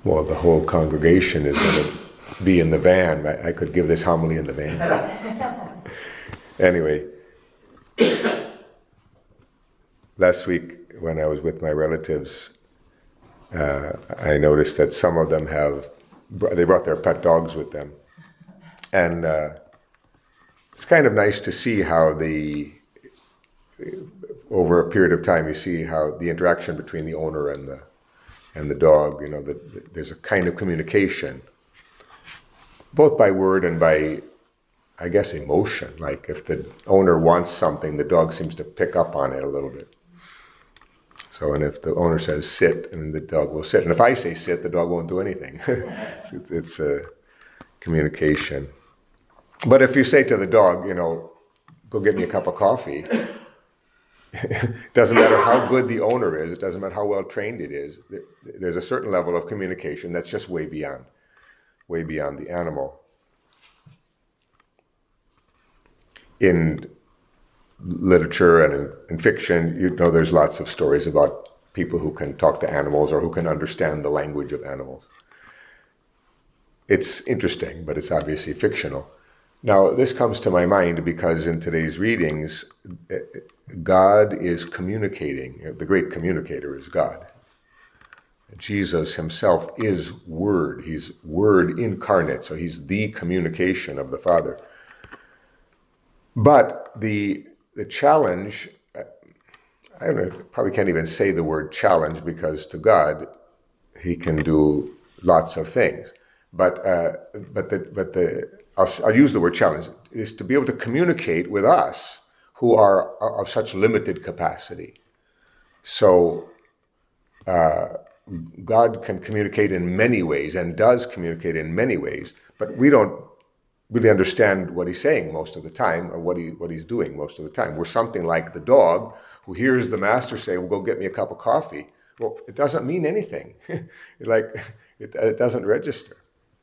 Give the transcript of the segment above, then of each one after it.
Well, the whole congregation is going to be in the van. I could give this homily in the van. Anyway, last week when I was with my relatives, I noticed that some of them they brought their pet dogs with them. And it's kind of nice to see how over a period of time, you see how the interaction between the owner and the dog, there's a kind of communication, both by word and by, I guess, emotion. Like if the owner wants something, the dog seems to pick up on it a little bit. So, and if the owner says sit, and the dog will sit. And if I say sit, the dog won't do anything. It's a communication. But if you say to the dog, go get me a cup of coffee, it doesn't matter how good the owner is, it doesn't matter how well trained it is, there's a certain level of communication that's just way beyond the animal. In literature and in fiction, there's lots of stories about people who can talk to animals or who can understand the language of animals. It's interesting, but it's obviously fictional. Now, this comes to my mind because in today's readings, God is communicating. The great communicator is God. Jesus himself is Word. He's Word incarnate, so he's the communication of the Father. But the challenge, I don't know, probably can't even say the word challenge because to God, he can do lots of things. But I'll use the word challenge, is to be able to communicate with us who are of such limited capacity. So God can communicate in many ways and does communicate in many ways, but we don't really understand what he's saying most of the time or what he's doing most of the time. We're something like the dog who hears the master say, well, go get me a cup of coffee. Well, it doesn't mean anything. It doesn't register.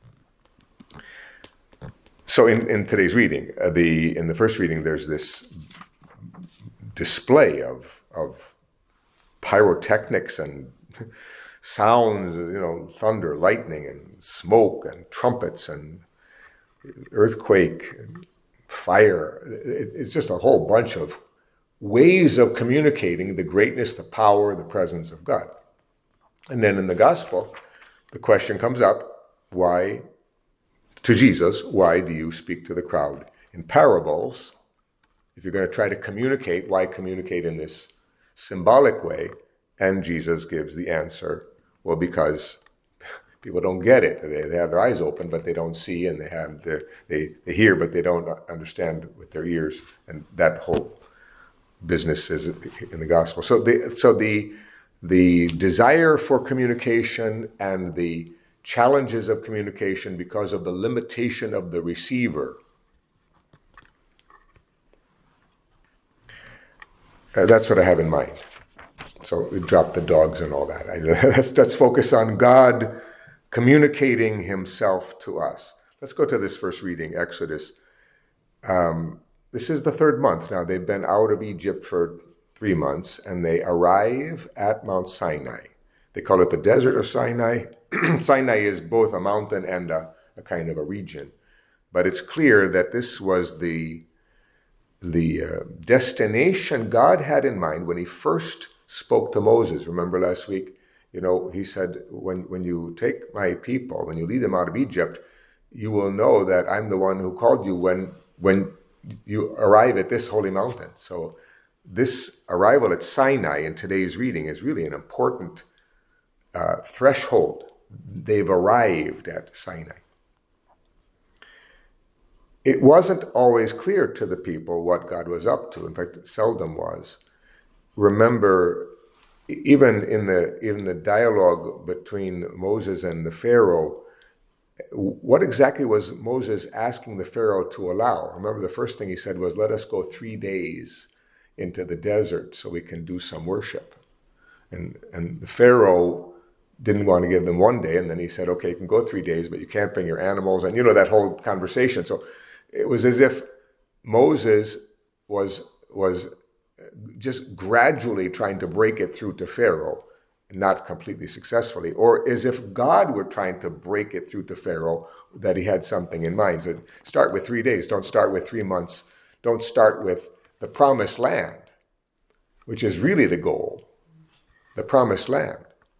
So in today's reading, in the first reading, there's this display of pyrotechnics and sounds, thunder, lightning, and smoke, and trumpets, and earthquake, and fire. It's just a whole bunch of ways of communicating the greatness, the power, the presence of God. And then in the gospel, the question comes up, to Jesus, why do you speak to the crowd in parables? If you're going to try to communicate, why communicate in this symbolic way? And Jesus gives the answer, well, because people don't get it. They have their eyes open, but they don't see, and they hear, but they don't understand with their ears. And that whole business is in the gospel. So the desire for communication and the challenges of communication because of the limitation of the receiver. That's what I have in mind. So we drop the dogs and all that. Let's focus on God communicating himself to us. Let's go to this first reading, Exodus. This is the third month. Now, they've been out of Egypt for 3 months, and they arrive at Mount Sinai. They call it the Desert of Sinai. Sinai is both a mountain and a kind of a region. But it's clear that this was the destination God had in mind when he first spoke to Moses. Remember last week? He said, when you take my people, when you lead them out of Egypt, you will know that I'm the one who called you when you arrive at this holy mountain. So this arrival at Sinai in today's reading is really an important threshold. They've arrived at Sinai. It wasn't always clear to the people what God was up to. In fact, it seldom was. Remember, even in the dialogue between Moses and the Pharaoh, what exactly was Moses asking the Pharaoh to allow? Remember, the first thing he said was, let us go 3 days into the desert so we can do some worship. And the Pharaoh didn't want to give them 1 day, and then he said, okay, you can go 3 days, but you can't bring your animals, and that whole conversation. So it was as if Moses was just gradually trying to break it through to Pharaoh not completely successfully, or as if God were trying to break it through to Pharaoh, that he had something in mind. So start with 3 days, don't start with 3 months, don't start with the promised land, which is really the goal, the promised land.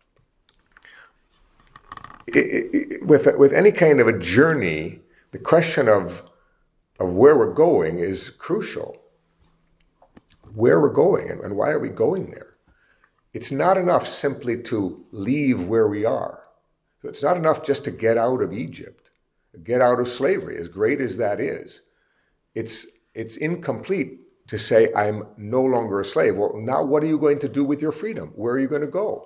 With any kind of a journey, the question of where we're going is crucial. Where we're going and why are we going there? It's not enough simply to leave where we are. It's not enough just to get out of Egypt, get out of slavery, as great as that is. It's incomplete to say, I'm no longer a slave. Well, now what are you going to do with your freedom? Where are you going to go?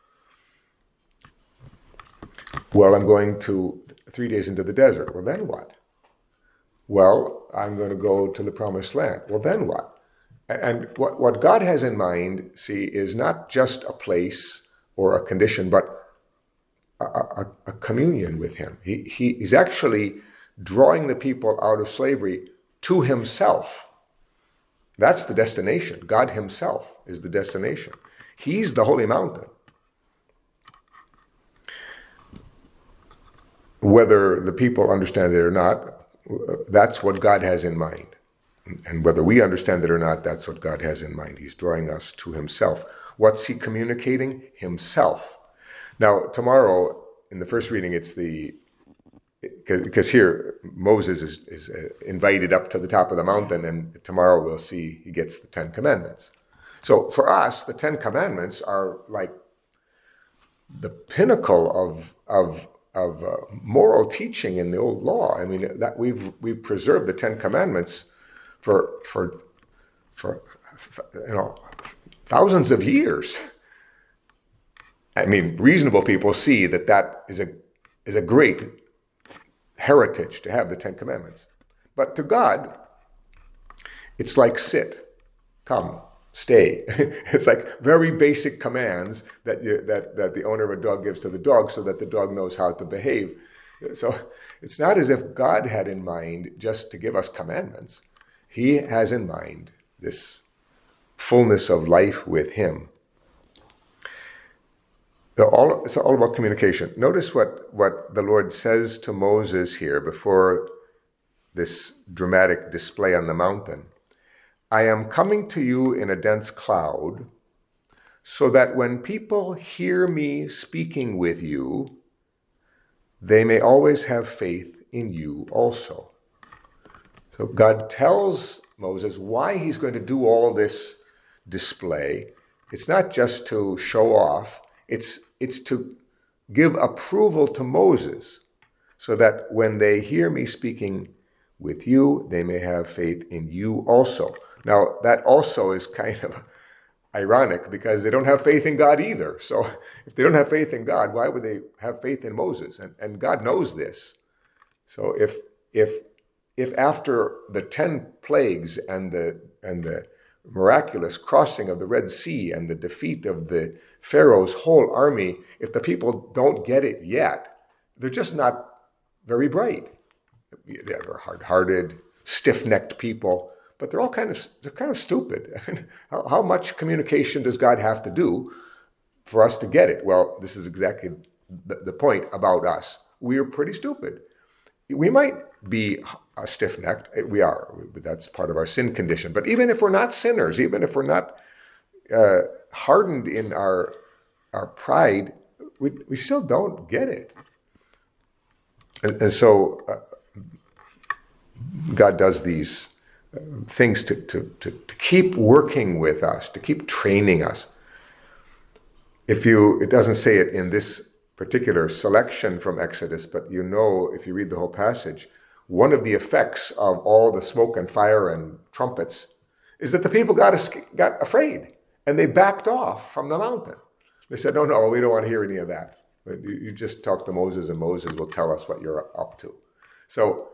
Well, I'm going to 3 days into the desert. Well, then what? Well, I'm going to go to the promised land. Well, then what? And what God has in mind, see, is not just a place or a condition, but a communion with him. He's actually drawing the people out of slavery to himself. That's the destination. God himself is the destination. He's the holy mountain. Whether the people understand it or not, that's what God has in mind. And whether we understand it or not, that's what God has in mind. He's drawing us to himself. What's he communicating? Himself. Now, tomorrow, in the first reading, it's because here Moses is invited up to the top of the mountain, and tomorrow we'll see he gets the 10 Commandments. So for us, the 10 Commandments are like the pinnacle of moral teaching in the old law. I mean, that we've preserved the 10 Commandments for thousands of years. I mean, reasonable people see that is a great heritage to have the 10 Commandments. But to God, it's like sit, come, stay. It's like very basic commands that the owner of a dog gives to the dog so that the dog knows how to behave. So it's not as if God had in mind just to give us commandments. He has in mind this fullness of life with him. It's all about communication. Notice what the Lord says to Moses here before this dramatic display on the mountain. I am coming to you in a dense cloud, so that when people hear me speaking with you, they may always have faith in you also. So God tells Moses why he's going to do all this display. It's not just to show off. It's to give approval to Moses so that when they hear me speaking with you, they may have faith in you also. Now, that also is kind of ironic because they don't have faith in God either. So if they don't have faith in God, why would they have faith in Moses? And God knows this. So if after the 10 plagues and the miraculous crossing of the Red Sea and the defeat of the Pharaoh's whole army, if the people don't get it yet, they're just not very bright. They're hard-hearted, stiff-necked people, but they're kind of stupid. How much communication does God have to do for us to get it? Well, this is exactly the point about us. We are pretty stupid. We might be stiff-necked. We are. That's part of our sin condition. But even if we're not sinners, even if we're not hardened in our pride, we still don't get it. And so God does these things to keep working with us, to keep training us. It doesn't say it in this particular selection from Exodus, but if you read the whole passage, one of the effects of all the smoke and fire and trumpets is that the people got afraid and they backed off from the mountain. They said, no, we don't want to hear any of that. You just talk to Moses and Moses will tell us what you're up to. So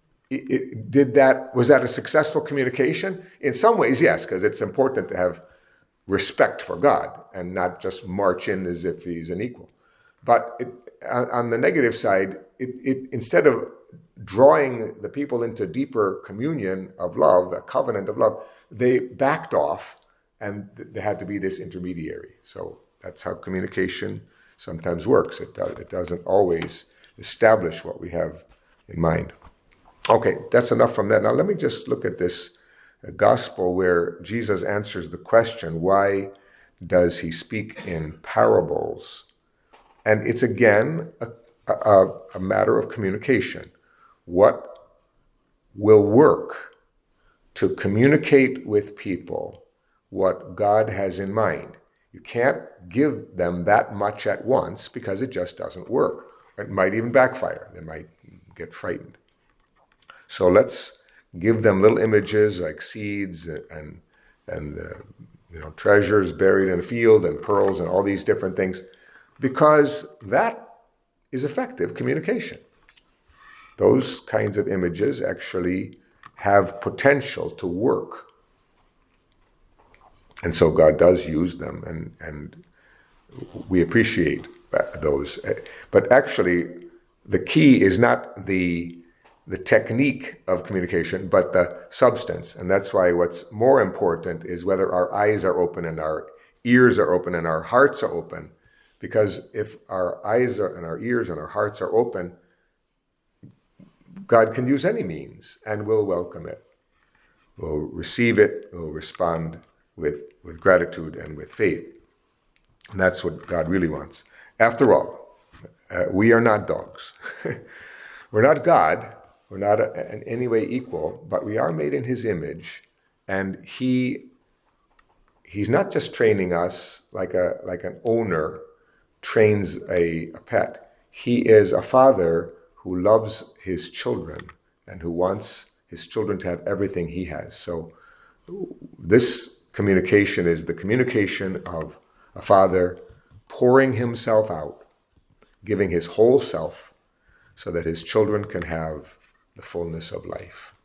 was that a successful communication? In some ways, yes, because it's important to have respect for God and not just march in as if he's an equal. But on the negative side, instead of drawing the people into deeper communion of love, a covenant of love, they backed off and there had to be this intermediary. So That's how communication sometimes works. It doesn't always establish what we have in mind. Okay, that's enough from that. Now let me just look at this gospel where Jesus answers the question, why does he speak in parables? And it's again a matter of communication. What will work to communicate with people what God has in mind? You can't give them that much at once because it just doesn't work. It might even backfire. They might get frightened. So let's give them little images like seeds and treasures buried in a field and pearls and all these different things, because that is effective communication. Those kinds of images actually have potential to work. And so God does use them, and we appreciate those. But actually, the key is not the technique of communication, but the substance. And that's why what's more important is whether our eyes are open and our ears are open and our hearts are open. Because if our eyes and our ears and our hearts are open, God can use any means and we'll welcome it. We'll receive it, we'll respond with gratitude and with faith. And that's what God really wants. After all, we are not dogs. We're not God. We're not in any way equal, but we are made in his image. And he's not just training us like an owner trains a pet. He is a father who loves his children and who wants his children to have everything he has. So this communication is the communication of a father pouring himself out, giving his whole self so that his children can have the fullness of life.